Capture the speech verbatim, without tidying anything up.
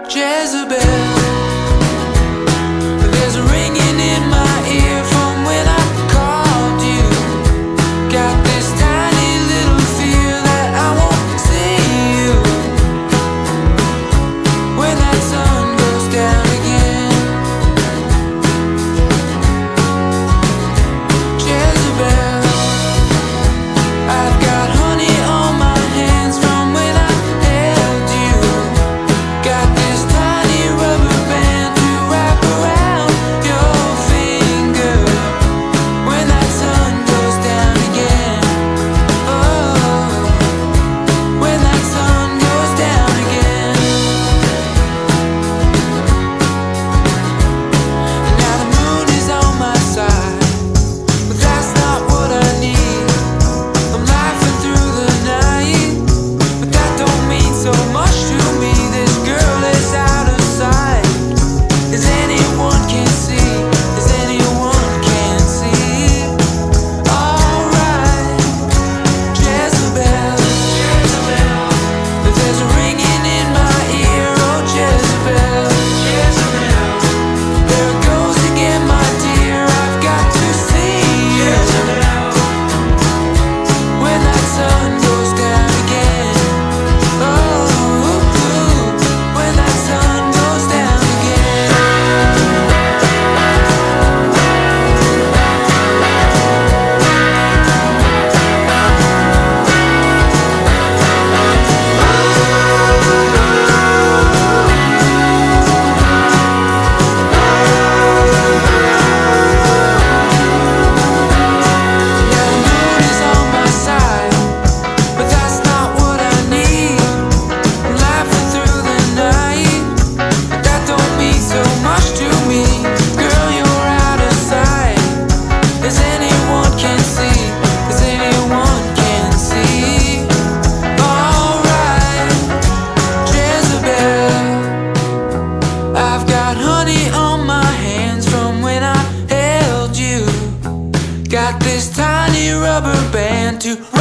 Jezebel, there's a ringing in my ear from when I called you. Got this tiny little fear that I won't see you when that sun goes down again. Jezebel, I've got honey on my hands from when I held you. Got this tiny rubber band to wrap around your finger when that sun goes down again. Oh, when that sun goes down again. Now the moon is on my side, but that's not what I need. I'm laughing through the night, but that don't mean so much to me. This girl is out of sight, as anyone can see, as anyone can see. Alright, Jezebel, Jezebel, there's a ringing in my ear. Oh Jezebel, Jezebel, there it goes again, my dear. I've got to see you when that sun goes down again. Oh, when that sun goes down again. Now the moon is on my side, but that's not what I need. I'm laughing through the night, but that don't mean so much to me. Girl, you're out of sight, as anyone can see, as anyone can see. Alright, Jezebel, I've got honey on my hands from when I held you. Got this tiny rubber band to